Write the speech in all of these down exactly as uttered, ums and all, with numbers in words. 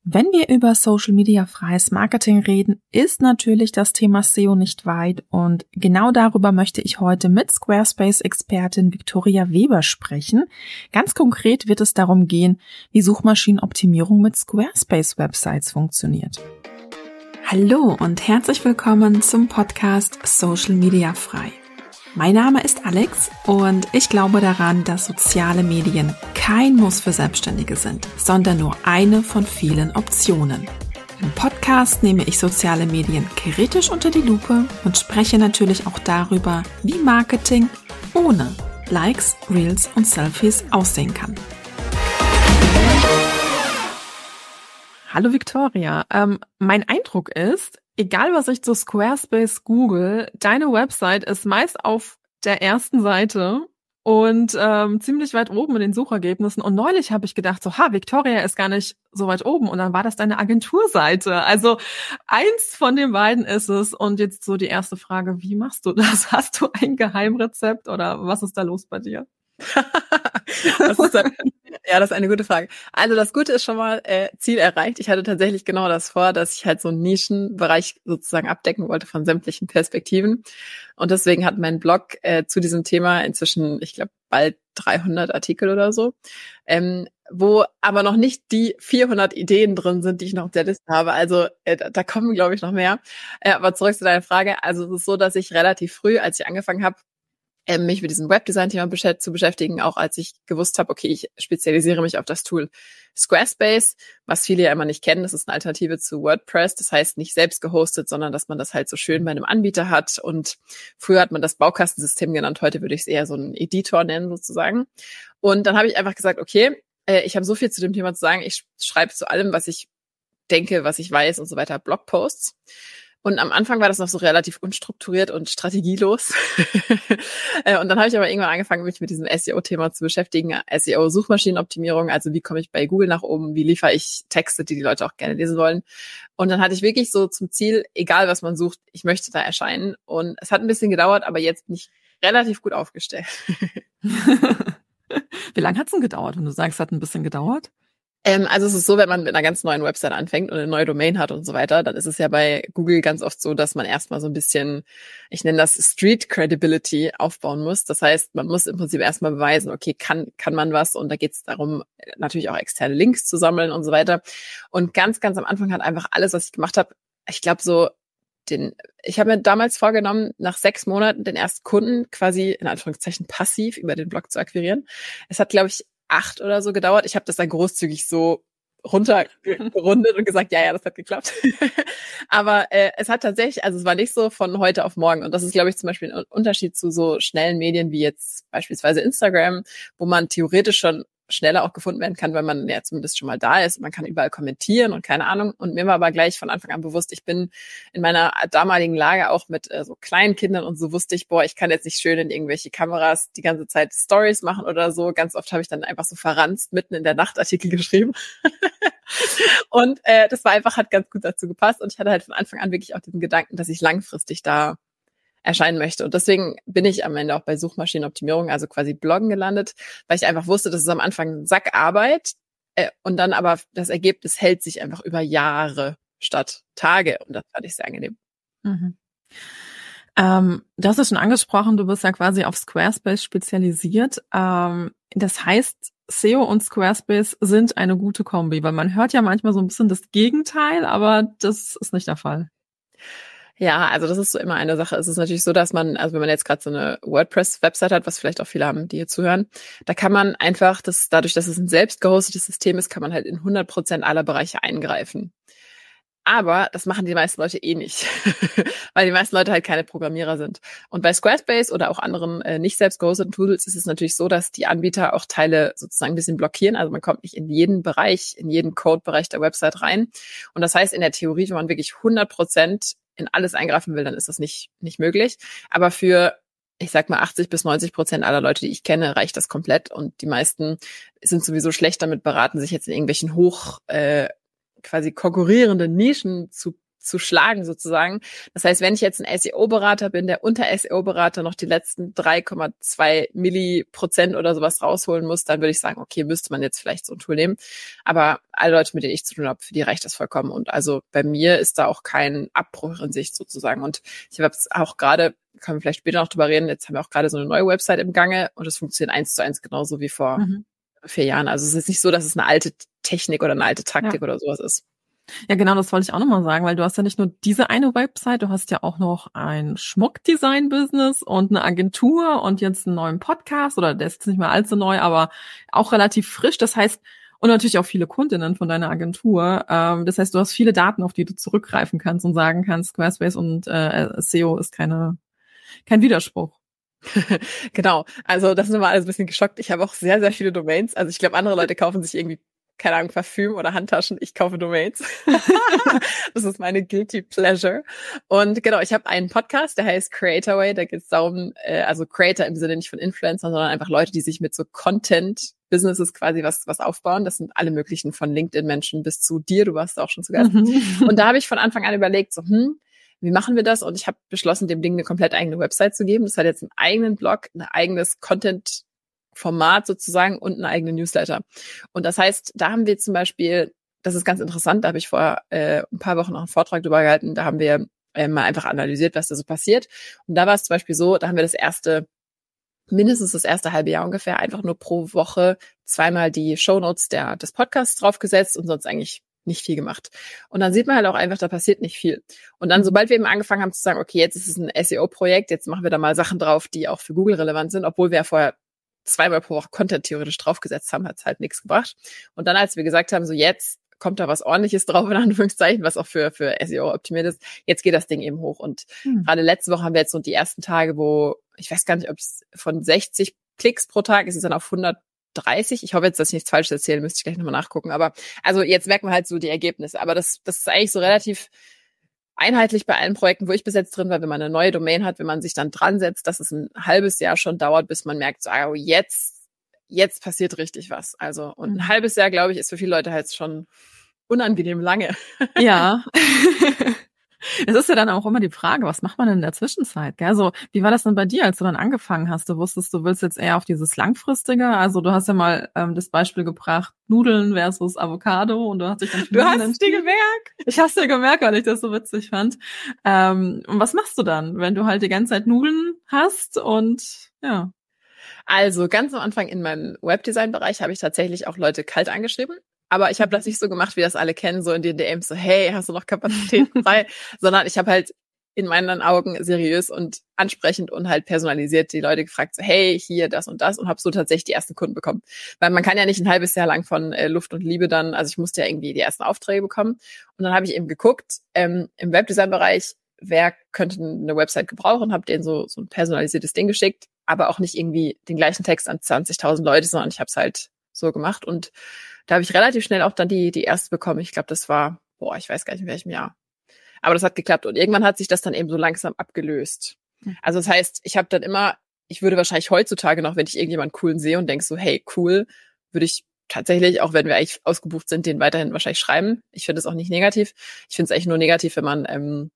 Wenn wir über Social Media freies Marketing reden, ist natürlich das Thema S E O nicht weit und genau darüber möchte ich heute mit Squarespace-Expertin Viktoria Weber sprechen. Ganz konkret wird es darum gehen, wie Suchmaschinenoptimierung mit Squarespace-Websites funktioniert. Hallo und herzlich willkommen zum Podcast Social Media frei. Mein Name ist Alex und ich glaube daran, dass soziale Medien kein Muss für Selbstständige sind, sondern nur eine von vielen Optionen. Im Podcast nehme ich soziale Medien kritisch unter die Lupe und spreche natürlich auch darüber, wie Marketing ohne Likes, Reels und Selfies aussehen kann. Hallo Viktoria, ähm, mein Eindruck ist, egal was ich zu Squarespace google, deine Website ist meist auf der ersten Seite und ähm, ziemlich weit oben in den Suchergebnissen. Und neulich habe ich gedacht, so, ha, Viktoria ist gar nicht so weit oben. Und dann war das deine Agenturseite. Also eins von den beiden ist es. Und jetzt so die erste Frage, wie machst du das? Hast du ein Geheimrezept oder was ist da los bei dir? Was ist da? Ja, das ist eine gute Frage. Also das Gute ist schon mal äh, Ziel erreicht. Ich hatte tatsächlich genau das vor, dass ich halt so einen Nischenbereich sozusagen abdecken wollte von sämtlichen Perspektiven. Und deswegen hat mein Blog äh, zu diesem Thema inzwischen, ich glaube, bald dreihundert Artikel oder so, ähm, wo aber noch nicht die vierhundert Ideen drin sind, die ich noch auf der Liste habe. Also äh, da kommen, glaube ich, noch mehr. Äh, aber zurück zu deiner Frage. Also es ist so, dass ich relativ früh, als ich angefangen habe, mich mit diesem Webdesign-Thema zu beschäftigen, auch als ich gewusst habe, okay, ich spezialisiere mich auf das Tool Squarespace, was viele ja immer nicht kennen. Das ist eine Alternative zu WordPress. Das heißt nicht selbst gehostet, sondern dass man das halt so schön bei einem Anbieter hat. Und früher hat man das Baukastensystem genannt. Heute würde ich es eher so einen Editor nennen sozusagen. Und dann habe ich einfach gesagt, okay, ich habe so viel zu dem Thema zu sagen. Ich schreibe zu allem, was ich denke, was ich weiß und so weiter, Blogposts. Und am Anfang war das noch so relativ unstrukturiert und strategielos. Und dann habe ich aber irgendwann angefangen, mich mit diesem S E O-Thema zu beschäftigen. S E O-Suchmaschinenoptimierung, also wie komme ich bei Google nach oben, wie liefere ich Texte, die die Leute auch gerne lesen wollen. Und dann hatte ich wirklich so zum Ziel, egal was man sucht, ich möchte da erscheinen. Und es hat ein bisschen gedauert, aber jetzt bin ich relativ gut aufgestellt. Wie lange hat es denn gedauert, wenn du sagst, es hat ein bisschen gedauert? Ähm, also es ist so, wenn man mit einer ganz neuen Website anfängt und eine neue Domain hat und so weiter, dann ist es ja bei Google ganz oft so, dass man erstmal so ein bisschen, ich nenne das Street Credibility, aufbauen muss. Das heißt, man muss im Prinzip erstmal beweisen, okay, kann kann man was, und da geht es darum, natürlich auch externe Links zu sammeln und so weiter. Und ganz, ganz am Anfang hat einfach alles, was ich gemacht habe, ich glaube so, den, ich habe mir damals vorgenommen, nach sechs Monaten den ersten Kunden quasi in Anführungszeichen passiv über den Blog zu akquirieren. Es hat, glaube ich, acht oder so gedauert. Ich habe das dann großzügig so runtergerundet und gesagt, ja, ja, das hat geklappt. Aber äh, es hat tatsächlich, also es war nicht so von heute auf morgen. Und das ist, glaube ich, zum Beispiel ein Unterschied zu so schnellen Medien wie jetzt beispielsweise Instagram, wo man theoretisch schon schneller auch gefunden werden kann, weil man ja zumindest schon mal da ist. Man kann überall kommentieren und keine Ahnung. Und mir war aber gleich von Anfang an bewusst, ich bin in meiner damaligen Lage auch mit äh, so kleinen Kindern, und so wusste ich, boah, ich kann jetzt nicht schön in irgendwelche Kameras die ganze Zeit Stories machen oder so. Ganz oft habe ich dann einfach so verranzt mitten in der Nacht Artikel geschrieben. Und äh, das war einfach, hat ganz gut dazu gepasst. Und ich hatte halt von Anfang an wirklich auch diesen Gedanken, dass ich langfristig da erscheinen möchte. Und deswegen bin ich am Ende auch bei Suchmaschinenoptimierung, also quasi Bloggen, gelandet, weil ich einfach wusste, das ist am Anfang Sackarbeit äh, und dann aber das Ergebnis hält sich einfach über Jahre statt Tage, und das fand ich sehr angenehm. Mhm. Ähm, du hast es schon angesprochen, du bist ja quasi auf Squarespace spezialisiert. Ähm, das heißt, S E O und Squarespace sind eine gute Kombi, weil man hört ja manchmal so ein bisschen das Gegenteil, aber das ist nicht der Fall. Ja, also das ist so immer eine Sache. Es ist natürlich so, dass man, also wenn man jetzt gerade so eine WordPress-Website hat, was vielleicht auch viele haben, die hier zuhören, da kann man einfach, das, dadurch, dass es ein selbst gehostetes System ist, kann man halt in hundert Prozent aller Bereiche eingreifen. Aber das machen die meisten Leute eh nicht, weil die meisten Leute halt keine Programmierer sind. Und bei Squarespace oder auch anderen äh, nicht selbst gehosteten Tools ist es natürlich so, dass die Anbieter auch Teile sozusagen ein bisschen blockieren. Also man kommt nicht in jeden Bereich, in jeden Code-Bereich der Website rein. Und das heißt, in der Theorie, wenn man wirklich hundert Prozent in alles eingreifen will, dann ist das nicht nicht möglich. Aber für, ich sag mal, achtzig bis neunzig Prozent aller Leute, die ich kenne, reicht das komplett. Und die meisten sind sowieso schlecht damit beraten, sich jetzt in irgendwelchen hoch äh, quasi konkurrierenden Nischen zu zu schlagen sozusagen. Das heißt, wenn ich jetzt ein S E O-Berater bin, der unter S E O-Berater noch die letzten drei Komma zwei Milliprozent oder sowas rausholen muss, dann würde ich sagen, okay, müsste man jetzt vielleicht so ein Tool nehmen. Aber alle Leute, mit denen ich zu tun habe, für die reicht das vollkommen. Und also bei mir ist da auch kein Abbruch in Sicht sozusagen. Und ich habe es auch gerade, können wir vielleicht später noch drüber reden, jetzt haben wir auch gerade so eine neue Website im Gange und es funktioniert eins zu eins genauso wie vor mhm. vier Jahren. Also es ist nicht so, dass es eine alte Technik oder eine alte Taktik ja. oder sowas ist. Ja, genau, das wollte ich auch nochmal sagen, weil du hast ja nicht nur diese eine Website, du hast ja auch noch ein Schmuckdesign-Business und eine Agentur und jetzt einen neuen Podcast, oder der ist jetzt nicht mehr allzu neu, aber auch relativ frisch. Das heißt, und natürlich auch viele Kundinnen von deiner Agentur. Ähm, das heißt, du hast viele Daten, auf die du zurückgreifen kannst und sagen kannst, Squarespace und äh, S E O ist keine kein Widerspruch. Genau, also das sind wir alles ein bisschen geschockt. Ich habe auch sehr, sehr viele Domains. Also ich glaube, andere Leute kaufen sich irgendwie keine Ahnung, Parfüm oder Handtaschen, ich kaufe Domains. Das ist meine guilty pleasure. Und genau, ich habe einen Podcast, der heißt Creatorway, da geht es darum, äh, also Creator im Sinne nicht von Influencern, sondern einfach Leute, die sich mit so Content-Businesses quasi was was aufbauen. Das sind alle möglichen, von LinkedIn-Menschen bis zu dir, du warst auch schon zu Gast. Und da habe ich von Anfang an überlegt, so, hm, wie machen wir das? Und ich habe beschlossen, dem Ding eine komplett eigene Website zu geben. Das hat jetzt einen eigenen Blog, ein eigenes Content Format sozusagen und einen eigenen Newsletter. Und das heißt, da haben wir zum Beispiel, das ist ganz interessant, da habe ich vor äh, ein paar Wochen noch einen Vortrag drüber gehalten, da haben wir äh, mal einfach analysiert, was da so passiert. Und da war es zum Beispiel so, da haben wir das erste, mindestens das erste halbe Jahr ungefähr, einfach nur pro Woche zweimal die Shownotes der des Podcasts draufgesetzt und sonst eigentlich nicht viel gemacht. Und dann sieht man halt auch einfach, da passiert nicht viel. Und dann, sobald wir eben angefangen haben zu sagen, okay, jetzt ist es ein S E O-Projekt, jetzt machen wir da mal Sachen drauf, die auch für Google relevant sind, obwohl wir ja vorher zweimal pro Woche Content theoretisch draufgesetzt haben, hat es halt nichts gebracht. Und dann, als wir gesagt haben, so jetzt kommt da was Ordentliches drauf, in Anführungszeichen, was auch für für S E O optimiert ist, jetzt geht das Ding eben hoch. Und hm. gerade letzte Woche haben wir jetzt so die ersten Tage, wo, ich weiß gar nicht, ob es von sechzig Klicks pro Tag ist es dann auf hundertdreißig. Ich hoffe jetzt, dass ich nichts Falsches erzähle, müsste ich gleich nochmal nachgucken. Aber also jetzt merken wir halt so die Ergebnisse. Aber das das ist eigentlich so relativ einheitlich bei allen Projekten, wo ich bis jetzt drin war, wenn man eine neue Domain hat, wenn man sich dann dran setzt, dass es ein halbes Jahr schon dauert, bis man merkt, so, oh, jetzt, jetzt passiert richtig was. Also, und ein halbes Jahr, glaube ich, ist für viele Leute halt schon unangenehm lange. Ja. Es ist ja dann auch immer die Frage, was macht man denn in der Zwischenzeit? Gell? Also, wie war das denn bei dir, als du dann angefangen hast? Du wusstest, du willst jetzt eher auf dieses Langfristige. Also du hast ja mal ähm, das Beispiel gebracht, Nudeln versus Avocado, und du hast dich dann für Du hast es dir gemerkt. Ich hab's dir gemerkt, weil ich das so witzig fand. Ähm, und was machst du dann, wenn du halt die ganze Zeit Nudeln hast und ja? Also ganz am Anfang in meinem Webdesign-Bereich habe ich tatsächlich auch Leute kalt angeschrieben. Aber ich habe das nicht so gemacht, wie das alle kennen, so in den D Ms, so, hey, hast du noch Kapazitäten frei? Sondern ich habe halt in meinen Augen seriös und ansprechend und halt personalisiert die Leute gefragt, so, hey, hier, das und das, und habe so tatsächlich die ersten Kunden bekommen. Weil man kann ja nicht ein halbes Jahr lang von äh, Luft und Liebe dann, also ich musste ja irgendwie die ersten Aufträge bekommen. Und dann habe ich eben geguckt, ähm, im Webdesign-Bereich, wer könnte eine Website gebrauchen, habe denen so, so ein personalisiertes Ding geschickt, aber auch nicht irgendwie den gleichen Text an zwanzigtausend Leute, sondern ich habe es halt so gemacht. Und da habe ich relativ schnell auch dann die die erste bekommen. Ich glaube, das war, boah, ich weiß gar nicht in welchem Jahr. Aber das hat geklappt. Und irgendwann hat sich das dann eben so langsam abgelöst. Also das heißt, ich habe dann immer, ich würde wahrscheinlich heutzutage noch, wenn ich irgendjemanden coolen sehe und denke so, hey, cool, würde ich tatsächlich, auch wenn wir eigentlich ausgebucht sind, den weiterhin wahrscheinlich schreiben. Ich finde es auch nicht negativ. Ich finde es eigentlich nur negativ, wenn man ähm,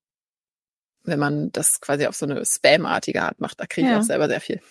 wenn man das quasi auf so eine Spam-artige Art macht. Da kriege ich ja auch selber sehr viel.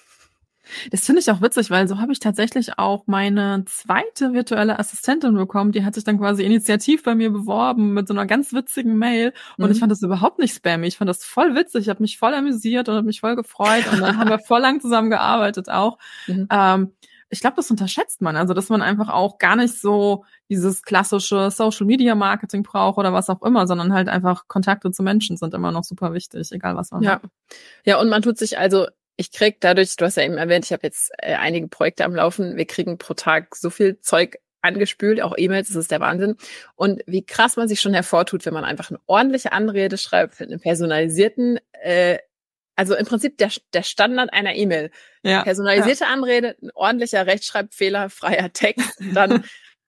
Das finde ich auch witzig, weil so habe ich tatsächlich auch meine zweite virtuelle Assistentin bekommen. Die hat sich dann quasi initiativ bei mir beworben mit so einer ganz witzigen Mail. Und mhm. ich fand das überhaupt nicht spammy. Ich fand das voll witzig. Ich habe mich voll amüsiert und habe mich voll gefreut. Und dann haben wir voll lang zusammen gearbeitet auch. Mhm. Ähm, ich glaube, das unterschätzt man. Also, dass man einfach auch gar nicht so dieses klassische Social-Media-Marketing braucht oder was auch immer, sondern halt einfach Kontakte zu Menschen sind immer noch super wichtig, egal was man ja. macht. Ja, und man tut sich also Ich krieg dadurch, du hast ja eben erwähnt, ich habe jetzt äh, einige Projekte am Laufen, wir kriegen pro Tag so viel Zeug angespült, auch E-Mails, das ist der Wahnsinn. Und wie krass man sich schon hervortut, wenn man einfach eine ordentliche Anrede schreibt, einen personalisierten, äh, also im Prinzip der der Standard einer E-Mail. Ja. Personalisierte ja. Anrede, ein ordentlicher rechtschreibfehlerfreier Text, dann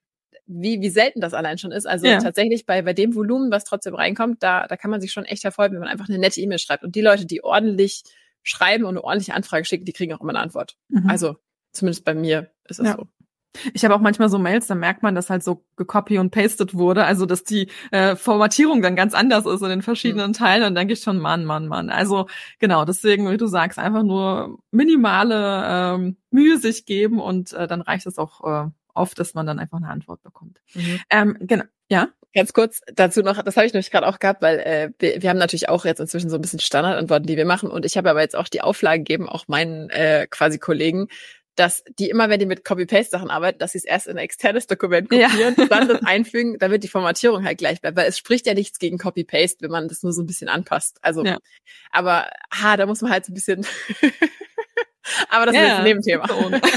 wie wie selten das allein schon ist. Also ja. tatsächlich bei bei dem Volumen, was trotzdem reinkommt, da da kann man sich schon echt hervorheben, wenn man einfach eine nette E-Mail schreibt. Und die Leute, die ordentlich schreiben und eine ordentliche Anfrage schicken, die kriegen auch immer eine Antwort. Mhm. Also zumindest bei mir ist es ja. so. Ich habe auch manchmal so Mails, da merkt man, dass halt so gecopy und pasted wurde, also dass die äh, Formatierung dann ganz anders ist in den verschiedenen mhm. Teilen, und dann denke ich schon, Mann, Mann, Mann. Also genau, deswegen, wie du sagst, einfach nur minimale ähm, Mühe sich geben, und äh, dann reicht es auch äh, oft, dass man dann einfach eine Antwort bekommt. Mhm. Ähm, genau, ja. Ganz kurz dazu noch, das habe ich nämlich gerade auch gehabt, weil äh, wir, wir haben natürlich auch jetzt inzwischen so ein bisschen Standardantworten, die wir machen, und ich habe aber jetzt auch die Auflage gegeben, auch meinen äh, quasi Kollegen, dass die immer, wenn die mit Copy-Paste-Sachen arbeiten, dass sie es erst in ein externes Dokument kopieren, ja. dann das einfügen, damit die Formatierung halt gleich bleibt. Weil es spricht ja nichts gegen Copy-Paste, wenn man das nur so ein bisschen anpasst. Also, ja. aber ha, da muss man halt so ein bisschen aber das ja, ist jetzt ein Nebenthema.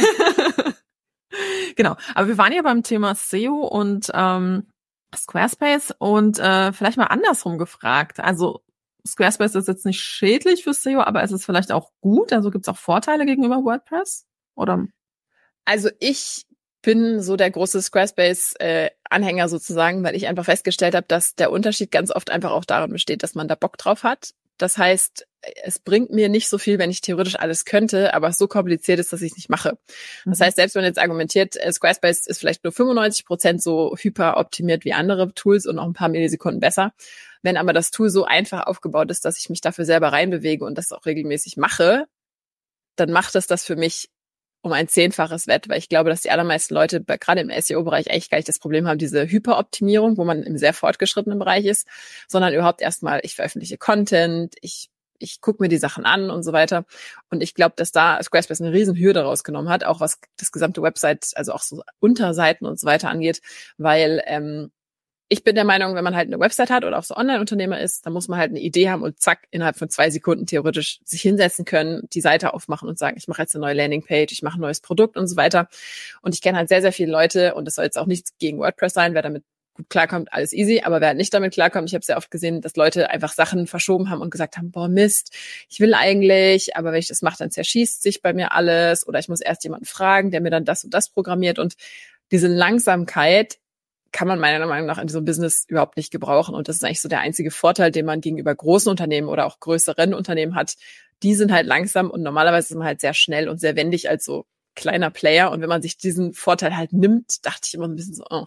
Genau, aber wir waren ja beim Thema S E O und ähm, Squarespace, und äh, vielleicht mal andersrum gefragt. Also Squarespace ist jetzt nicht schädlich für S E O, aber ist es vielleicht auch gut? Also gibt es auch Vorteile gegenüber WordPress? Oder? Also ich bin so der große Squarespace-Anhänger äh, sozusagen, weil ich einfach festgestellt habe, dass der Unterschied ganz oft einfach auch darin besteht, dass man da Bock drauf hat. Das heißt, es bringt mir nicht so viel, wenn ich theoretisch alles könnte, aber es so kompliziert ist, dass ich es nicht mache. Das heißt, selbst wenn man jetzt argumentiert, Squarespace ist vielleicht nur fünfundneunzig Prozent so hyper optimiert wie andere Tools und noch ein paar Millisekunden besser. Wenn aber das Tool so einfach aufgebaut ist, dass ich mich dafür selber reinbewege und das auch regelmäßig mache, dann macht es das für mich um ein Zehnfaches wett, weil ich glaube, dass die allermeisten Leute gerade im S E O-Bereich eigentlich gar nicht das Problem haben, diese Hyperoptimierung, wo man im sehr fortgeschrittenen Bereich ist, sondern überhaupt erstmal, ich veröffentliche Content, ich ich gucke mir die Sachen an und so weiter. Und ich glaube, dass da Squarespace eine riesen Hürde rausgenommen hat, auch was das gesamte Website, also auch so Unterseiten und so weiter angeht, weil ähm, ich bin der Meinung, wenn man halt eine Website hat oder auch so Online-Unternehmer ist, dann muss man halt eine Idee haben und zack, innerhalb von zwei Sekunden theoretisch sich hinsetzen können, die Seite aufmachen und sagen, ich mache jetzt eine neue Landingpage, ich mache ein neues Produkt und so weiter. Und ich kenne halt sehr, sehr viele Leute, und das soll jetzt auch nichts gegen WordPress sein, wer damit gut klarkommt, alles easy, aber wer halt nicht damit klarkommt, ich habe sehr oft gesehen, dass Leute einfach Sachen verschoben haben und gesagt haben, boah Mist, ich will eigentlich, aber wenn ich das mache, dann zerschießt sich bei mir alles, oder ich muss erst jemanden fragen, der mir dann das und das programmiert, und diese Langsamkeit kann man meiner Meinung nach in diesem Business überhaupt nicht gebrauchen. Und das ist eigentlich so der einzige Vorteil, den man gegenüber großen Unternehmen oder auch größeren Unternehmen hat. Die sind halt langsam, und normalerweise ist man halt sehr schnell und sehr wendig als so kleiner Player. Und wenn man sich diesen Vorteil halt nimmt, dachte ich immer ein bisschen so, oh.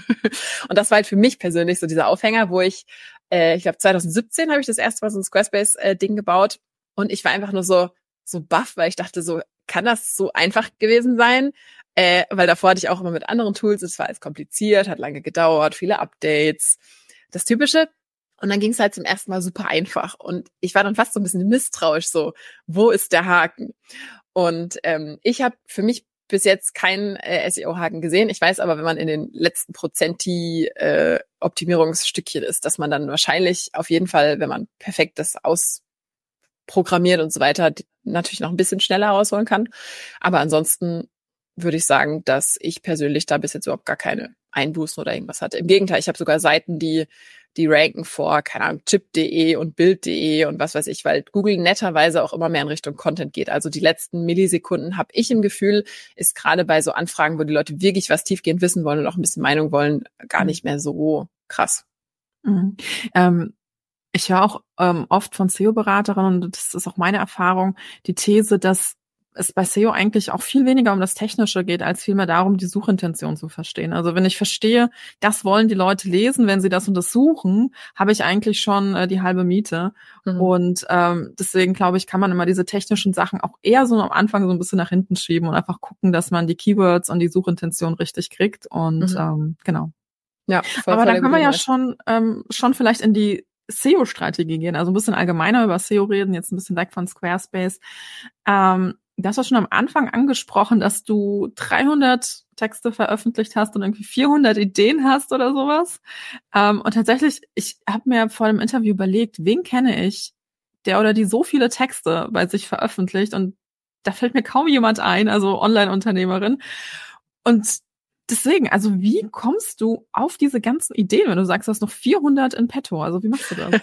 Und das war halt für mich persönlich so dieser Aufhänger, wo ich, äh, ich glaube zwanzig siebzehn habe ich das erste Mal so ein Squarespace-Ding gebaut. Und ich war einfach nur so, so baff, weil ich dachte so, kann das so einfach gewesen sein? Äh, weil davor hatte ich auch immer mit anderen Tools, es war alles kompliziert, hat lange gedauert, viele Updates, das Typische. Und dann ging es halt zum ersten Mal super einfach. Und ich war dann fast so ein bisschen misstrauisch, so, wo ist der Haken? Und ähm, ich habe für mich bis jetzt keinen äh, S E O-Haken gesehen. Ich weiß aber, wenn man in den letzten Prozenti-Optimierungsstückchen äh, ist, dass man dann wahrscheinlich auf jeden Fall, wenn man perfekt das ausprogrammiert und so weiter, natürlich noch ein bisschen schneller rausholen kann. Aber ansonsten würde ich sagen, dass ich persönlich da bis jetzt überhaupt gar keine Einbußen oder irgendwas hatte. Im Gegenteil, ich habe sogar Seiten, die die ranken vor, keine Ahnung, chip punkt de und bild punkt de und was weiß ich, weil Google netterweise auch immer mehr in Richtung Content geht. Also die letzten Millisekunden, habe ich im Gefühl, ist gerade bei so Anfragen, wo die Leute wirklich was tiefgehend wissen wollen und auch ein bisschen Meinung wollen, gar nicht mehr so krass. Mhm. Ähm, ich höre auch ähm, oft von S E O-Beraterinnen, und das ist auch meine Erfahrung, die These, dass es bei S E O eigentlich auch viel weniger um das Technische geht, als vielmehr darum, die Suchintention zu verstehen. Also wenn ich verstehe, das wollen die Leute lesen, wenn sie das und das suchen, habe ich eigentlich schon äh, die halbe Miete. Mhm. Und ähm, deswegen glaube ich, kann man immer diese technischen Sachen auch eher so am Anfang so ein bisschen nach hinten schieben und einfach gucken, dass man die Keywords und die Suchintention richtig kriegt. Und mhm. ähm, genau. Ja, voll, aber voll da können wir ja schon ähm, schon vielleicht in die S E O-Strategie gehen, also ein bisschen allgemeiner über S E O reden, jetzt ein bisschen weg von Squarespace. Ähm, Du hast ja schon am Anfang angesprochen, dass du dreihundert Texte veröffentlicht hast und irgendwie vierhundert Ideen hast oder sowas. Ähm, und tatsächlich, ich habe mir vor dem Interview überlegt, wen kenne ich, der oder die so viele Texte bei sich veröffentlicht, und da fällt mir kaum jemand ein, also Online-Unternehmerin. Und deswegen, also wie kommst du auf diese ganzen Ideen, wenn du sagst, du hast noch vierhundert in petto? Also wie machst du das?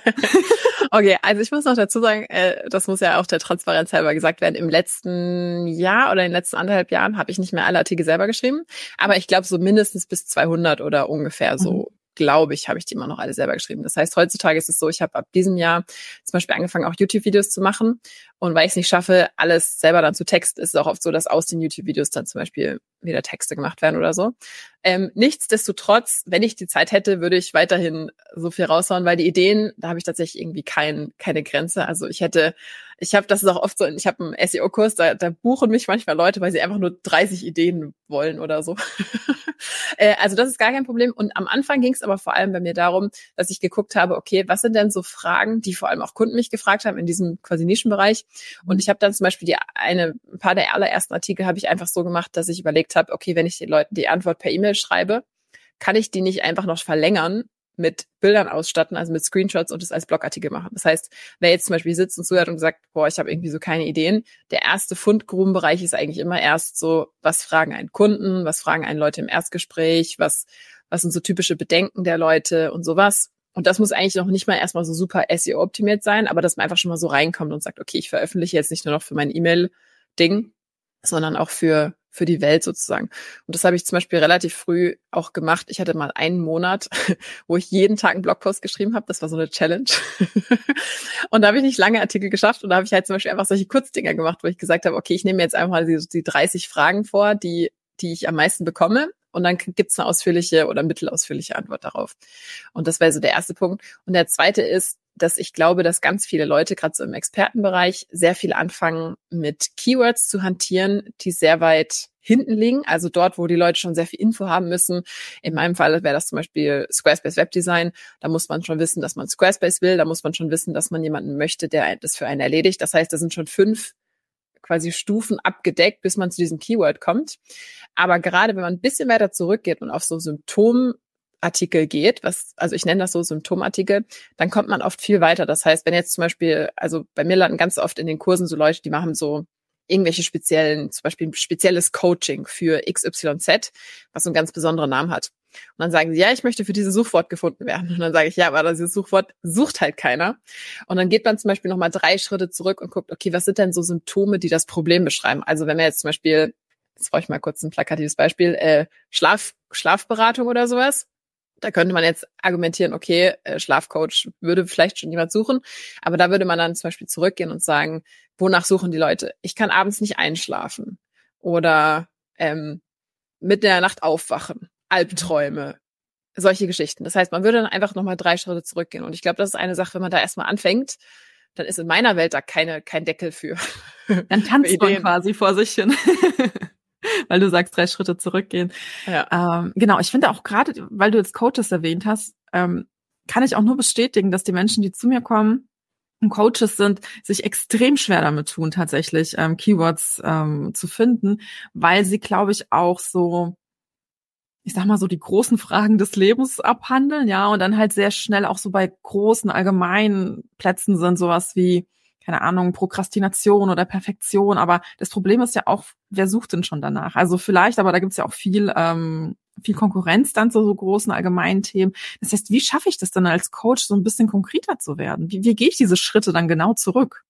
Okay, also ich muss noch dazu sagen, äh, das muss ja auch der Transparenz halber gesagt werden, im letzten Jahr oder in den letzten anderthalb Jahren habe ich nicht mehr alle Artikel selber geschrieben, aber ich glaube so mindestens bis zweihundert oder ungefähr so, mhm. glaube ich, habe ich die immer noch alle selber geschrieben. Das heißt, heutzutage ist es so, ich habe ab diesem Jahr zum Beispiel angefangen, auch YouTube-Videos zu machen, und weil ich es nicht schaffe, alles selber dann zu texten, ist es auch oft so, dass aus den YouTube-Videos dann zum Beispiel wieder Texte gemacht werden oder so. Ähm, nichtsdestotrotz, wenn ich die Zeit hätte, würde ich weiterhin so viel raushauen, weil die Ideen, da habe ich tatsächlich irgendwie kein, keine Grenze. Also ich hätte, ich habe, das ist auch oft so, ich habe einen S E O-Kurs, da, da buchen mich manchmal Leute, weil sie einfach nur dreißig Ideen wollen oder so. äh, also das ist gar kein Problem. Und am Anfang ging es aber vor allem bei mir darum, dass ich geguckt habe, okay, was sind denn so Fragen, die vor allem auch Kunden mich gefragt haben in diesem quasi Nischenbereich. Und ich habe dann zum Beispiel die eine, ein paar der allerersten Artikel habe ich einfach so gemacht, dass ich überlegt habe, okay, wenn ich den Leuten die Antwort per E-Mail schreibe, kann ich die nicht einfach noch verlängern, mit Bildern ausstatten, also mit Screenshots und es als Blogartikel machen. Das heißt, wer jetzt zum Beispiel sitzt und zuhört und sagt, boah, ich habe irgendwie so keine Ideen, der erste Fundgrubenbereich ist eigentlich immer erst so, was fragen einen Kunden, was fragen einen Leute im Erstgespräch, was, was sind so typische Bedenken der Leute und sowas. Und das muss eigentlich noch nicht mal erstmal so super S E O-optimiert sein, aber dass man einfach schon mal so reinkommt und sagt, okay, ich veröffentliche jetzt nicht nur noch für mein E-Mail-Ding, sondern auch für für die Welt sozusagen. Und das habe ich zum Beispiel relativ früh auch gemacht. Ich hatte mal einen Monat, wo ich jeden Tag einen Blogpost geschrieben habe. Das war so eine Challenge. Und da habe ich nicht lange Artikel geschafft. Und da habe ich halt zum Beispiel einfach solche Kurzdinger gemacht, wo ich gesagt habe, okay, ich nehme jetzt einfach mal die, die dreißig Fragen vor, die die ich am meisten bekomme. Und dann gibt's eine ausführliche oder mittelausführliche Antwort darauf. Und das wäre so der erste Punkt. Und der zweite ist, dass ich glaube, dass ganz viele Leute, gerade so im Expertenbereich, sehr viel anfangen, mit Keywords zu hantieren, die sehr weit hinten liegen. Also dort, wo die Leute schon sehr viel Info haben müssen. In meinem Fall wäre das zum Beispiel Squarespace Webdesign. Da muss man schon wissen, dass man Squarespace will. Da muss man schon wissen, dass man jemanden möchte, der das für einen erledigt. Das heißt, da sind schon fünf quasi Stufen abgedeckt, bis man zu diesem Keyword kommt. Aber gerade wenn man ein bisschen weiter zurückgeht und auf so Symptomartikel geht, was, also ich nenne das so Symptomartikel, dann kommt man oft viel weiter. Das heißt, wenn jetzt zum Beispiel, also bei mir landen ganz oft in den Kursen so Leute, die machen so irgendwelche speziellen, zum Beispiel ein spezielles Coaching für X Y Z, was so einen ganz besonderen Namen hat. Und dann sagen sie, ja, ich möchte für dieses Suchwort gefunden werden. Und dann sage ich, ja, aber dieses Suchwort sucht halt keiner. Und dann geht man zum Beispiel nochmal drei Schritte zurück und guckt, okay, was sind denn so Symptome, die das Problem beschreiben? Also wenn wir jetzt zum Beispiel, jetzt brauche ich mal kurz ein plakatives Beispiel, äh, Schlaf, Schlafberatung oder sowas. Da könnte man jetzt argumentieren, okay, äh, Schlafcoach würde vielleicht schon jemand suchen. Aber da würde man dann zum Beispiel zurückgehen und sagen, wonach suchen die Leute? Ich kann abends nicht einschlafen. Oder ähm, mitten in der Nacht aufwachen. Albträume, solche Geschichten. Das heißt, man würde dann einfach nochmal drei Schritte zurückgehen. Und ich glaube, das ist eine Sache, wenn man da erstmal anfängt, dann ist in meiner Welt da keine kein Deckel für. Dann tanzt man quasi vor sich hin. Weil du sagst, drei Schritte zurückgehen. Ja. Ähm, genau, ich finde auch gerade, weil du jetzt Coaches erwähnt hast, ähm, kann ich auch nur bestätigen, dass die Menschen, die zu mir kommen und Coaches sind, sich extrem schwer damit tun, tatsächlich ähm, Keywords ähm, zu finden, weil sie, glaube ich, auch so, ich sag mal so, die großen Fragen des Lebens abhandeln, ja, und dann halt sehr schnell auch so bei großen allgemeinen Plätzen sind, sowas wie, keine Ahnung, Prokrastination oder Perfektion, aber das Problem ist ja auch, wer sucht denn schon danach? Also vielleicht, aber da gibt's ja auch viel ähm, viel Konkurrenz dann zu so großen allgemeinen Themen. Das heißt, wie schaffe ich das dann als Coach, so ein bisschen konkreter zu werden? Wie, wie gehe ich diese Schritte dann genau zurück?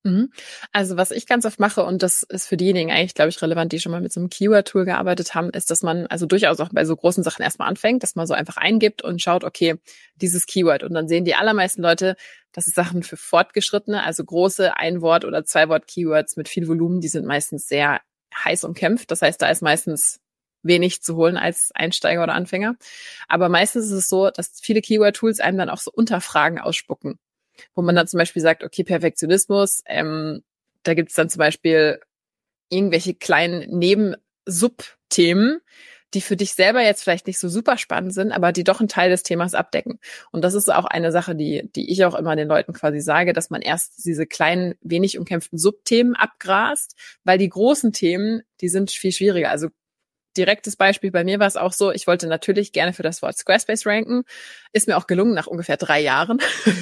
Also was ich ganz oft mache, und das ist für diejenigen eigentlich, glaube ich, relevant, die schon mal mit so einem Keyword-Tool gearbeitet haben, ist, dass man also durchaus auch bei so großen Sachen erstmal anfängt, dass man so einfach eingibt und schaut, okay, dieses Keyword. Und dann sehen die allermeisten Leute, das ist Sachen für Fortgeschrittene, also große Ein-Wort- oder Zwei-Wort-Keywords mit viel Volumen, die sind meistens sehr heiß umkämpft. Das heißt, da ist meistens wenig zu holen als Einsteiger oder Anfänger. Aber meistens ist es so, dass viele Keyword-Tools einem dann auch so Unterfragen ausspucken, wo man dann zum Beispiel sagt, okay, Perfektionismus, ähm, da gibt's dann zum Beispiel irgendwelche kleinen Nebensubthemen, die für dich selber jetzt vielleicht nicht so super spannend sind, aber die doch einen Teil des Themas abdecken. Und das ist auch eine Sache, die die ich auch immer den Leuten quasi sage, dass man erst diese kleinen, wenig umkämpften Subthemen abgrast, weil die großen Themen, die sind viel schwieriger. Also direktes Beispiel, bei mir war es auch so, ich wollte natürlich gerne für das Wort Squarespace ranken. Ist mir auch gelungen nach ungefähr drei Jahren.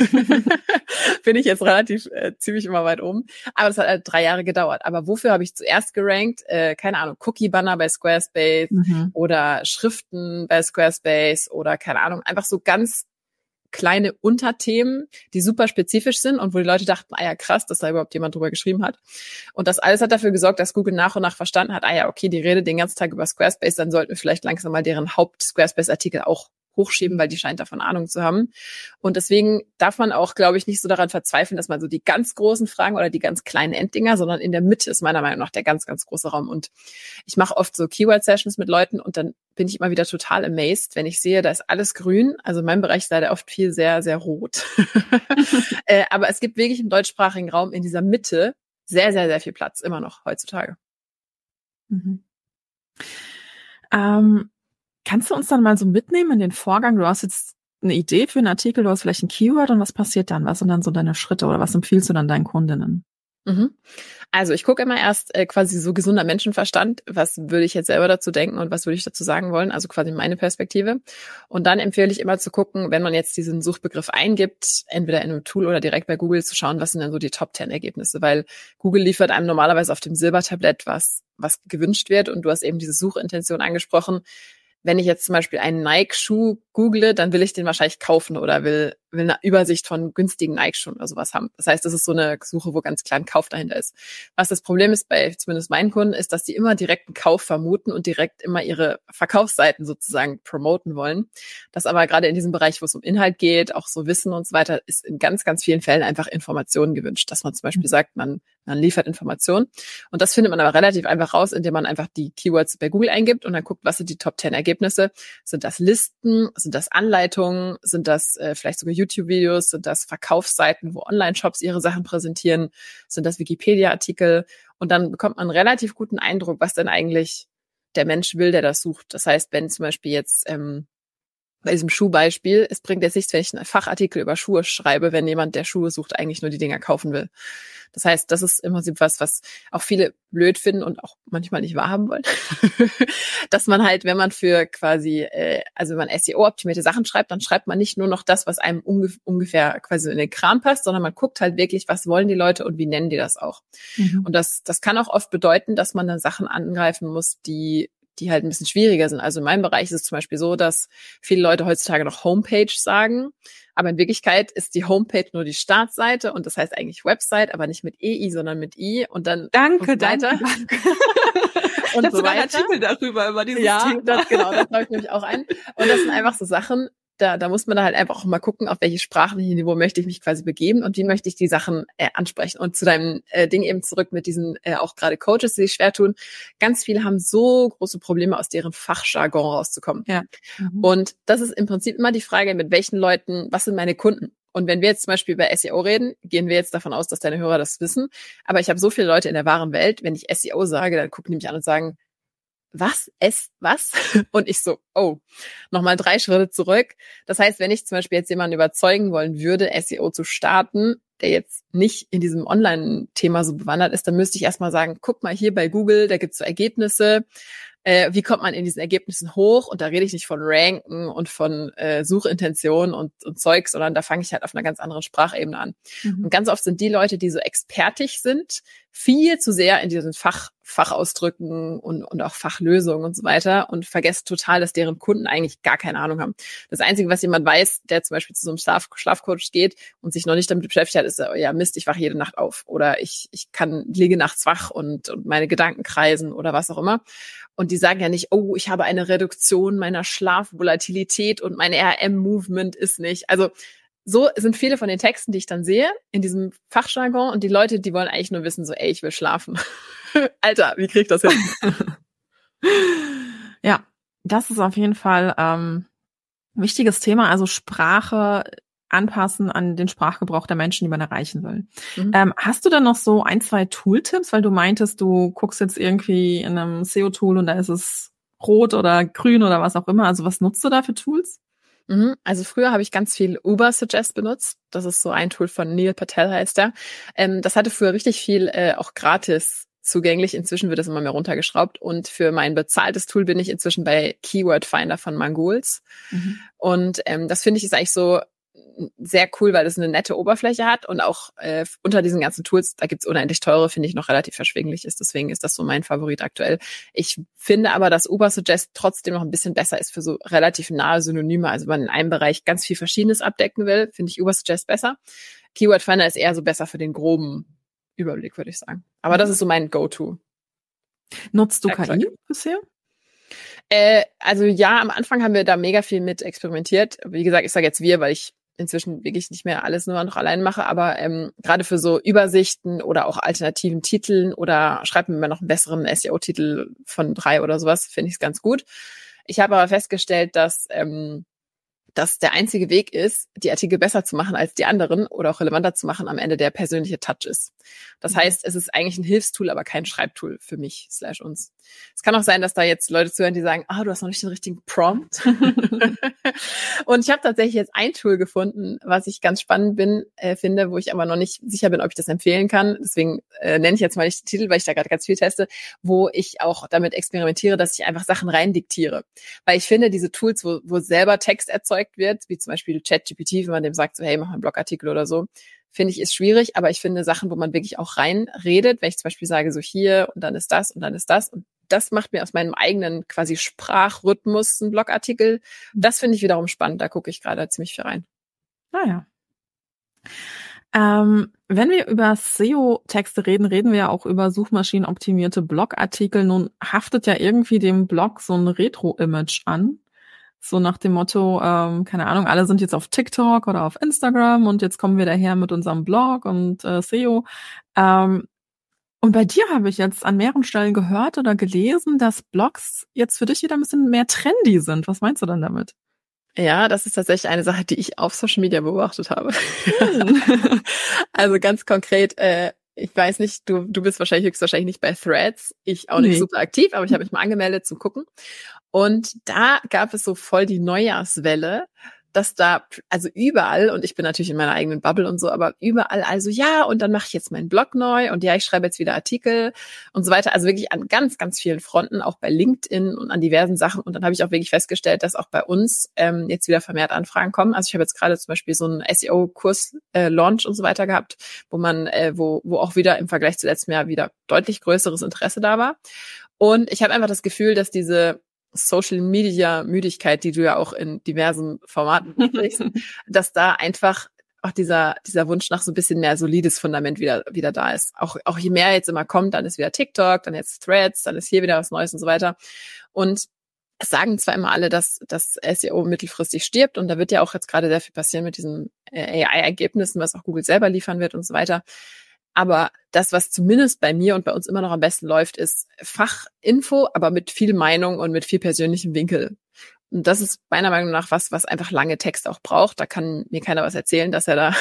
Bin ich jetzt relativ äh, ziemlich immer weit oben. Aber das hat halt drei Jahre gedauert. Aber wofür habe ich zuerst gerankt? Äh, keine Ahnung, Cookie-Banner bei Squarespace mhm. oder Schriften bei Squarespace oder keine Ahnung, einfach so ganz kleine Unterthemen, die super spezifisch sind und wo die Leute dachten, ah ja, krass, dass da überhaupt jemand drüber geschrieben hat. Und das alles hat dafür gesorgt, dass Google nach und nach verstanden hat, ah ja, okay, die redet den ganzen Tag über Squarespace, dann sollten wir vielleicht langsam mal deren Haupt-Squarespace-Artikel auch hochschieben, weil die scheint davon Ahnung zu haben. Und deswegen darf man auch, glaube ich, nicht so daran verzweifeln, dass man so die ganz großen Fragen oder die ganz kleinen Enddinger, sondern in der Mitte ist meiner Meinung nach der ganz, ganz große Raum. Und ich mache oft so Keyword-Sessions mit Leuten und dann bin ich immer wieder total amazed, wenn ich sehe, da ist alles grün. Also in meinem Bereich ist leider oft viel sehr, sehr rot. äh, aber es gibt wirklich im deutschsprachigen Raum in dieser Mitte sehr, sehr, sehr viel Platz, immer noch heutzutage. Mhm. Ähm, kannst du uns dann mal so mitnehmen in den Vorgang? Du hast jetzt eine Idee für einen Artikel, du hast vielleicht ein Keyword und was passiert dann? Was sind dann so deine Schritte oder was empfiehlst du dann deinen Kundinnen? Mhm. Also ich gucke immer erst äh, quasi so gesunder Menschenverstand, was würde ich jetzt selber dazu denken und was würde ich dazu sagen wollen, also quasi meine Perspektive. Und dann empfehle ich immer zu gucken, wenn man jetzt diesen Suchbegriff eingibt, entweder in einem Tool oder direkt bei Google zu schauen, was sind denn so die Top zehn Ergebnisse, weil Google liefert einem normalerweise auf dem Silbertablett, was was gewünscht wird und du hast eben diese Suchintention angesprochen. Wenn ich jetzt zum Beispiel einen Nike-Schuh google, dann will ich den wahrscheinlich kaufen oder will, will eine Übersicht von günstigen Nike-Schuhen oder sowas haben. Das heißt, das ist so eine Suche, wo ganz klar ein Kauf dahinter ist. Was das Problem ist bei zumindest meinen Kunden, ist, dass die immer direkt einen Kauf vermuten und direkt immer ihre Verkaufsseiten sozusagen promoten wollen. Das aber gerade in diesem Bereich, wo es um Inhalt geht, auch so Wissen und so weiter, ist in ganz, ganz vielen Fällen einfach Informationen gewünscht, dass man zum Beispiel sagt, man, man liefert Informationen. Und das findet man aber relativ einfach raus, indem man einfach die Keywords bei Google eingibt und dann guckt, was sind die Top zehn Ergebnisse. Sind das Listen? Sind das Anleitungen? Sind das äh, vielleicht sogar YouTube-Videos? Sind das Verkaufsseiten, wo Online-Shops ihre Sachen präsentieren? Sind das Wikipedia-Artikel? Und dann bekommt man einen relativ guten Eindruck, was denn eigentlich der Mensch will, der das sucht. Das heißt, wenn zum Beispiel jetzt ähm, bei diesem Schuhbeispiel, es bringt jetzt nichts, wenn ich einen Fachartikel über Schuhe schreibe, wenn jemand, der Schuhe sucht, eigentlich nur die Dinger kaufen will. Das heißt, das ist im Prinzip was, was auch viele blöd finden und auch manchmal nicht wahrhaben wollen. Dass man halt, wenn man für quasi, äh, also wenn man S E O-optimierte Sachen schreibt, dann schreibt man nicht nur noch das, was einem ungef- ungefähr quasi in den Kram passt, sondern man guckt halt wirklich, was wollen die Leute und wie nennen die das auch. Mhm. Und das, das kann auch oft bedeuten, dass man dann Sachen angreifen muss, die die halt ein bisschen schwieriger sind. Also in meinem Bereich ist es zum Beispiel so, dass viele Leute heutzutage noch Homepage sagen, aber in Wirklichkeit ist die Homepage nur die Startseite und das heißt eigentlich Website, aber nicht mit E I, sondern mit I und dann danke, und weiter. danke, danke. Und ich so weiter. Einen Artikel darüber, über dieses ja, Thema. Das, genau, das habe ich nämlich auch ein. Und das sind einfach so Sachen, da, da muss man dann halt einfach auch mal gucken, auf welches sprachliche Niveau möchte ich mich quasi begeben und wie möchte ich die Sachen äh, ansprechen. Und zu deinem äh, Ding eben zurück mit diesen äh, auch gerade Coaches, die sich schwer tun. Ganz viele haben so große Probleme, aus deren Fachjargon rauszukommen. Ja. Mhm. Und das ist im Prinzip immer die Frage, mit welchen Leuten, was sind meine Kunden? Und wenn wir jetzt zum Beispiel über S E O reden, gehen wir jetzt davon aus, dass deine Hörer das wissen. Aber ich habe so viele Leute in der wahren Welt, wenn ich S E O sage, dann gucken die mich an und sagen, was, es, was? Und ich so, oh, nochmal drei Schritte zurück. Das heißt, wenn ich zum Beispiel jetzt jemanden überzeugen wollen würde, S E O zu starten, der jetzt nicht in diesem Online-Thema so bewandert ist, dann müsste ich erstmal sagen, guck mal hier bei Google, da gibt's so Ergebnisse. Äh, wie kommt man in diesen Ergebnissen hoch? Und da rede ich nicht von Ranken und von äh, Suchintention und, und Zeug, sondern da fange ich halt auf einer ganz anderen Sprachebene an. Mhm. Und ganz oft sind die Leute, die so expertig sind, viel zu sehr in diesen Fach, Fachausdrücken und, und auch Fachlösungen und so weiter und vergessen total, dass deren Kunden eigentlich gar keine Ahnung haben. Das Einzige, was jemand weiß, der zum Beispiel zu so einem Schlaf, Schlafcoach geht und sich noch nicht damit beschäftigt hat, ist, ja Mist, ich wache jede Nacht auf oder ich ich kann liege nachts wach und, und meine Gedanken kreisen oder was auch immer. Und die sagen ja nicht, oh, ich habe eine Reduktion meiner Schlafvolatilität und mein R M-Movement ist nicht. Also so sind viele von den Texten, die ich dann sehe, in diesem Fachjargon und die Leute, die wollen eigentlich nur wissen, so, ey, ich will schlafen. Alter, wie krieg ich das hin? Ja, das ist auf jeden Fall ähm, ein wichtiges Thema. Also Sprache anpassen an den Sprachgebrauch der Menschen, die man erreichen will. Mhm. Ähm, hast du dann noch so ein, zwei Tooltips? Weil du meintest, du guckst jetzt irgendwie in einem S E O-Tool und da ist es rot oder grün oder was auch immer. Also was nutzt du da für Tools? Also früher habe ich ganz viel Ubersuggest benutzt. Das ist so ein Tool von Neil Patel, heißt der. Ähm, das hatte früher richtig viel äh, auch gratis zugänglich. Inzwischen wird das immer mehr runtergeschraubt. Und für mein bezahltes Tool bin ich inzwischen bei Keyword Finder von Mangools. Mhm. Und ähm, das finde ich ist eigentlich so sehr cool, weil das eine nette Oberfläche hat und auch äh, unter diesen ganzen Tools, da gibt's unendlich teure, finde ich, noch relativ verschwinglich ist. Deswegen ist das so mein Favorit aktuell. Ich finde aber, dass Ubersuggest trotzdem noch ein bisschen besser ist für so relativ nahe Synonyme. Also wenn man in einem Bereich ganz viel Verschiedenes abdecken will, finde ich Ubersuggest besser. Keyword Finder ist eher so besser für den groben Überblick, würde ich sagen. Aber das ist so mein Go-To. Nutzt du K I bisher? Äh, also ja, am Anfang haben wir da mega viel mit experimentiert. Wie gesagt, ich sage jetzt wir, weil ich inzwischen wirklich nicht mehr alles nur noch allein mache, aber ähm, gerade für so Übersichten oder auch alternativen Titeln oder schreibt mir mal noch einen besseren S E O-Titel von drei oder sowas, finde ich es ganz gut. Ich habe aber festgestellt, dass ähm, dass der einzige Weg ist, die Artikel besser zu machen als die anderen oder auch relevanter zu machen, am Ende der persönliche Touch ist. Das heißt, es ist eigentlich ein Hilfstool, aber kein Schreibtool für mich slash uns. Es kann auch sein, dass da jetzt Leute zuhören, die sagen, ah, du hast noch nicht den richtigen Prompt. Und ich habe tatsächlich jetzt ein Tool gefunden, was ich ganz spannend bin, äh, finde, wo ich aber noch nicht sicher bin, ob ich das empfehlen kann. Deswegen äh, nenne ich jetzt mal nicht den Titel, weil ich da gerade ganz viel teste, wo ich auch damit experimentiere, dass ich einfach Sachen rein diktiere. Weil ich finde, diese Tools, wo, wo selber Text erzeugt wird, wie zum Beispiel ChatGPT, wenn man dem sagt, so hey, mach mal einen Blogartikel oder so, finde ich, ist schwierig, aber ich finde Sachen, wo man wirklich auch reinredet, wenn ich zum Beispiel sage, so hier und dann ist das und dann ist das und das macht mir aus meinem eigenen quasi Sprachrhythmus einen Blogartikel. Das finde ich wiederum spannend, da gucke ich gerade ziemlich viel rein. Naja. Ähm, wenn wir über S E O-Texte reden, reden wir ja auch über suchmaschinenoptimierte Blogartikel. Nun haftet ja irgendwie dem Blog so ein Retro-Image an. So nach dem Motto, ähm, keine Ahnung, alle sind jetzt auf TikTok oder auf Instagram und jetzt kommen wir daher mit unserem Blog und äh, S E O. Ähm, und bei dir habe ich jetzt an mehreren Stellen gehört oder gelesen, dass Blogs jetzt für dich wieder ein bisschen mehr trendy sind. Was meinst du denn damit? Ja, das ist tatsächlich eine Sache, die ich auf Social Media beobachtet habe. Hm. Also ganz konkret, äh, ich weiß nicht, du du bist wahrscheinlich höchstwahrscheinlich nicht bei Threads, ich auch nicht nee. super aktiv, aber ich habe mich mal angemeldet zum Gucken. Und da gab es so voll die Neujahrswelle, dass da, also überall, und ich bin natürlich in meiner eigenen Bubble und so, aber überall, also ja, und dann mache ich jetzt meinen Blog neu und ja, ich schreibe jetzt wieder Artikel und so weiter. Also wirklich an ganz, ganz vielen Fronten, auch bei LinkedIn und an diversen Sachen. Und dann habe ich auch wirklich festgestellt, dass auch bei uns ähm, jetzt wieder vermehrt Anfragen kommen. Also ich habe jetzt gerade zum Beispiel so einen S E O-Kurs äh, Launch und so weiter gehabt, wo man, äh, wo, wo auch wieder im Vergleich zu letztem Jahr wieder deutlich größeres Interesse da war. Und ich habe einfach das Gefühl, dass diese Social-Media-Müdigkeit, die du ja auch in diversen Formaten sprichst, dass da einfach auch dieser dieser Wunsch nach so ein bisschen mehr solides Fundament wieder wieder da ist. Auch auch je mehr jetzt immer kommt, dann ist wieder TikTok, dann jetzt Threads, dann ist hier wieder was Neues und so weiter. Und es sagen zwar immer alle, dass das S E O mittelfristig stirbt und da wird ja auch jetzt gerade sehr viel passieren mit diesen A I-Ergebnissen, was auch Google selber liefern wird und so weiter. Aber das, was zumindest bei mir und bei uns immer noch am besten läuft, ist Fachinfo, aber mit viel Meinung und mit viel persönlichem Winkel. Und das ist meiner Meinung nach was, was einfach lange Text auch braucht. Da kann mir keiner was erzählen, dass er da,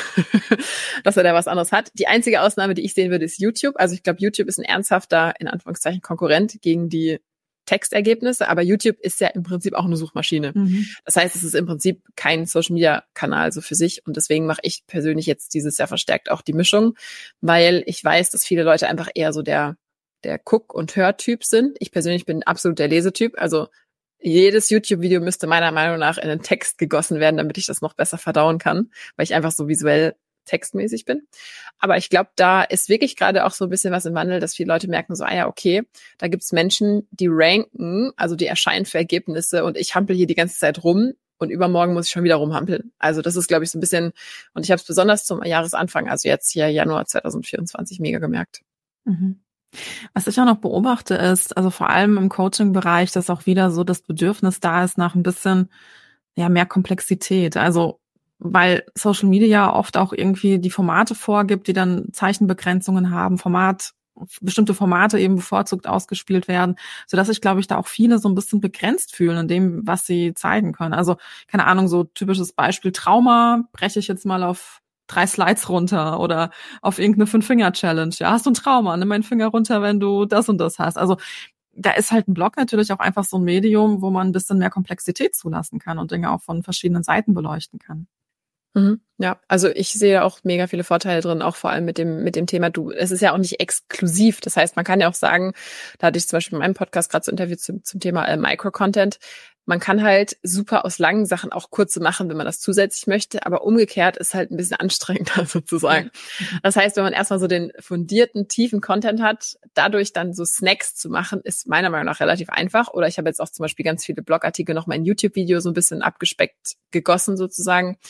dass er da was anderes hat. Die einzige Ausnahme, die ich sehen würde, ist YouTube. Also ich glaube, YouTube ist ein ernsthafter, in Anführungszeichen, Konkurrent gegen die Textergebnisse, aber YouTube ist ja im Prinzip auch eine Suchmaschine. Mhm. Das heißt, es ist im Prinzip kein Social-Media-Kanal so für sich und deswegen mache ich persönlich jetzt dieses Jahr verstärkt auch die Mischung, weil ich weiß, dass viele Leute einfach eher so der der Guck- und Hörtyp sind. Ich persönlich bin absolut der Lesetyp, also jedes YouTube-Video müsste meiner Meinung nach in einen Text gegossen werden, damit ich das noch besser verdauen kann, weil ich einfach so visuell textmäßig bin. Aber ich glaube, da ist wirklich gerade auch so ein bisschen was im Wandel, dass viele Leute merken so, ah ja, okay, da gibt's Menschen, die ranken, also die erscheinen für Ergebnisse und ich hampel hier die ganze Zeit rum und übermorgen muss ich schon wieder rumhampeln. Also das ist, glaube ich, so ein bisschen, und ich habe es besonders zum Jahresanfang, also jetzt hier Januar zwanzig vierundzwanzig, mega gemerkt. Mhm. Was ich auch noch beobachte ist, also vor allem im Coaching-Bereich, dass auch wieder so das Bedürfnis da ist nach ein bisschen ja mehr Komplexität. Also weil Social Media oft auch irgendwie die Formate vorgibt, die dann Zeichenbegrenzungen haben, Format, bestimmte Formate eben bevorzugt ausgespielt werden, sodass sich, glaube ich, da auch viele so ein bisschen begrenzt fühlen in dem, was sie zeigen können. Also, keine Ahnung, so typisches Beispiel Trauma breche ich jetzt mal auf drei Slides runter oder auf irgendeine Fünf-Finger-Challenge. Ja, hast du ein Trauma, nimm meinen Finger runter, wenn du das und das hast. Also, da ist halt ein Blog natürlich auch einfach so ein Medium, wo man ein bisschen mehr Komplexität zulassen kann und Dinge auch von verschiedenen Seiten beleuchten kann. Mhm. Ja, also ich sehe auch mega viele Vorteile drin, auch vor allem mit dem mit dem Thema du. Es ist ja auch nicht exklusiv. Das heißt, man kann ja auch sagen, da hatte ich zum Beispiel in meinem Podcast gerade so ein Interview zum, zum Thema äh, Micro-Content. Man kann halt super aus langen Sachen auch kurze machen, wenn man das zusätzlich möchte, aber umgekehrt ist halt ein bisschen anstrengender sozusagen. Das heißt, wenn man erstmal so den fundierten, tiefen Content hat, dadurch dann so Snacks zu machen, ist meiner Meinung nach relativ einfach. Oder ich habe jetzt auch zum Beispiel ganz viele Blogartikel noch mal in YouTube-Video so ein bisschen abgespeckt gegossen sozusagen.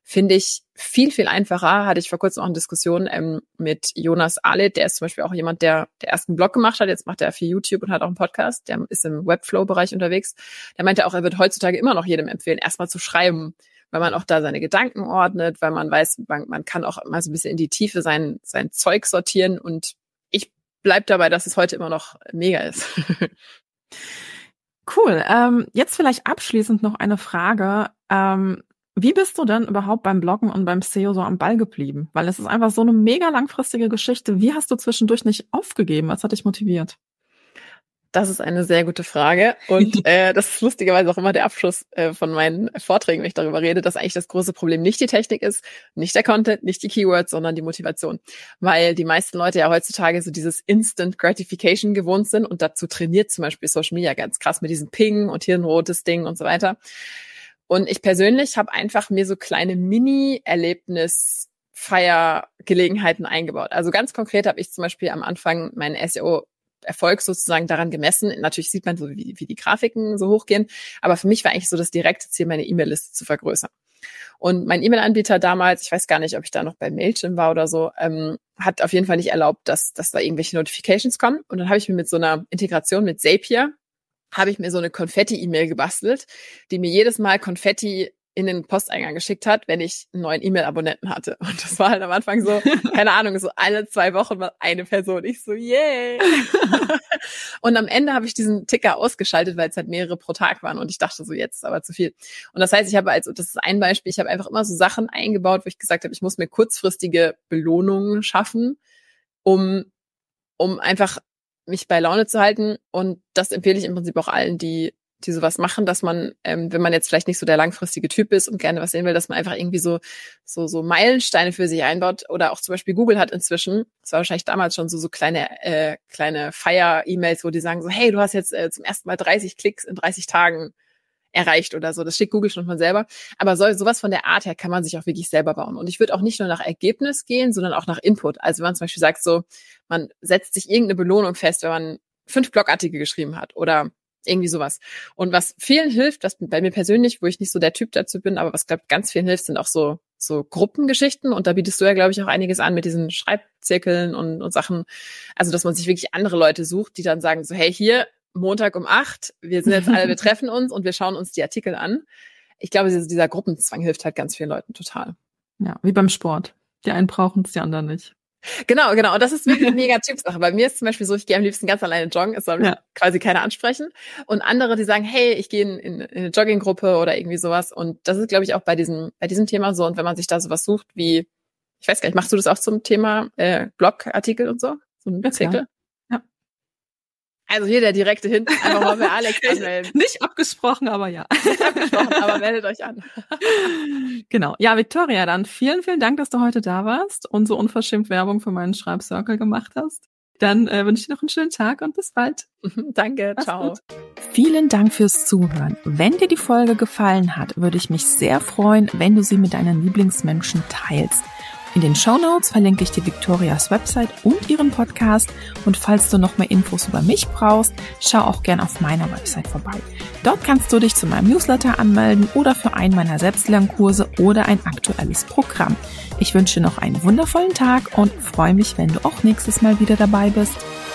finde ich viel, viel einfacher. Hatte ich vor kurzem auch eine Diskussion ähm, mit Jonas Ahlet, der ist zum Beispiel auch jemand, der der erst einen Blog gemacht hat, jetzt macht er viel YouTube und hat auch einen Podcast, der ist im Webflow-Bereich unterwegs. Der meinte auch, er wird heutzutage immer noch jedem empfehlen, erstmal zu schreiben, weil man auch da seine Gedanken ordnet, weil man weiß, man, man kann auch mal so ein bisschen in die Tiefe sein, sein Zeug sortieren und ich bleib dabei, dass es heute immer noch mega ist. Cool. Ähm, jetzt vielleicht abschließend noch eine Frage. Ähm, wie bist du denn überhaupt beim Bloggen und beim S E O so am Ball geblieben? Weil es ist einfach so eine mega langfristige Geschichte. Wie hast du zwischendurch nicht aufgegeben? Was hat dich motiviert? Das ist eine sehr gute Frage und äh, das ist lustigerweise auch immer der Abschluss äh, von meinen Vorträgen, wenn ich darüber rede, dass eigentlich das große Problem nicht die Technik ist, nicht der Content, nicht die Keywords, sondern die Motivation. Weil die meisten Leute ja heutzutage so dieses Instant Gratification gewohnt sind und dazu trainiert zum Beispiel Social Media ganz krass mit diesem Ping und hier ein rotes Ding und so weiter. Und ich persönlich habe einfach mir so kleine Mini-Erlebnis Feiergelegenheiten eingebaut. Also ganz konkret habe ich zum Beispiel am Anfang meinen S E O Erfolg sozusagen daran gemessen. Natürlich sieht man so, wie, wie die Grafiken so hochgehen. Aber für mich war eigentlich so das direkte Ziel, meine E-Mail-Liste zu vergrößern. Und mein E-Mail-Anbieter damals, ich weiß gar nicht, ob ich da noch bei Mailchimp war oder so, ähm, hat auf jeden Fall nicht erlaubt, dass, dass da irgendwelche Notifications kommen. Und dann habe ich mir mit so einer Integration mit Zapier, habe ich mir so eine Konfetti-E-Mail gebastelt, die mir jedes Mal Konfetti in den Posteingang geschickt hat, wenn ich einen neuen E-Mail-Abonnenten hatte. Und das war halt am Anfang so, keine Ahnung, so alle zwei Wochen war eine Person. Ich so, yay! Und am Ende habe ich diesen Ticker ausgeschaltet, weil es halt mehrere pro Tag waren. Und ich dachte so, jetzt ist aber zu viel. Und das heißt, ich habe also, das ist ein Beispiel, ich habe einfach immer so Sachen eingebaut, wo ich gesagt habe, ich muss mir kurzfristige Belohnungen schaffen, um, um einfach mich bei Laune zu halten. Und das empfehle ich im Prinzip auch allen, die die sowas machen, dass man, ähm, wenn man jetzt vielleicht nicht so der langfristige Typ ist und gerne was sehen will, dass man einfach irgendwie so so so Meilensteine für sich einbaut. Oder auch zum Beispiel Google hat inzwischen, das war wahrscheinlich damals schon so so kleine äh, kleine Feier-E-Mails, wo die sagen so, hey, du hast jetzt äh, zum ersten Mal dreißig Klicks in dreißig Tagen erreicht oder so. Das schickt Google schon von selber. Aber so, sowas von der Art her kann man sich auch wirklich selber bauen. Und ich würde auch nicht nur nach Ergebnis gehen, sondern auch nach Input. Also wenn man zum Beispiel sagt so, man setzt sich irgendeine Belohnung fest, wenn man fünf Blogartikel geschrieben hat oder irgendwie sowas. Und was vielen hilft, was bei mir persönlich, wo ich nicht so der Typ dazu bin, aber was, glaube ich, ganz vielen hilft, sind auch so so Gruppengeschichten. Und da bietest du ja, glaube ich, auch einiges an mit diesen Schreibzirkeln und, und Sachen. Also, dass man sich wirklich andere Leute sucht, die dann sagen so, hey, hier, Montag um acht, wir sind jetzt alle, wir treffen uns und wir schauen uns die Artikel an. Ich glaube, dieser Gruppenzwang hilft halt ganz vielen Leuten total. Ja, wie beim Sport. Die einen brauchen es, die anderen nicht. Genau, genau. Und das ist wirklich eine mega Typsache. Bei mir ist zum Beispiel so, ich gehe am liebsten ganz alleine joggen, es soll mich ja. quasi keiner ansprechen. Und andere, die sagen, hey, ich gehe in, in, in eine Jogginggruppe oder irgendwie sowas. Und das ist, glaube ich, auch bei diesem, bei diesem Thema so. Und wenn man sich da sowas sucht wie, ich weiß gar nicht, machst du das auch zum Thema äh, Blogartikel und so? So ein Zirkel? Ja. Also hier der direkte Hint, einfach mal bei Alex anmelden. Nicht abgesprochen, aber ja. Nicht abgesprochen, aber meldet euch an. Genau. Ja, Victoria, dann vielen, vielen Dank, dass du heute da warst und so unverschämt Werbung für meinen Schreibcircle gemacht hast. Dann äh, wünsche ich dir noch einen schönen Tag und bis bald. Danke, Mach's ciao. Gut. Vielen Dank fürs Zuhören. Wenn dir die Folge gefallen hat, würde ich mich sehr freuen, wenn du sie mit deinen Lieblingsmenschen teilst. In den Shownotes verlinke ich dir Victorias Website und ihren Podcast. Und falls du noch mehr Infos über mich brauchst, schau auch gern auf meiner Website vorbei. Dort kannst du dich zu meinem Newsletter anmelden oder für einen meiner Selbstlernkurse oder ein aktuelles Programm. Ich wünsche dir noch einen wundervollen Tag und freue mich, wenn du auch nächstes Mal wieder dabei bist.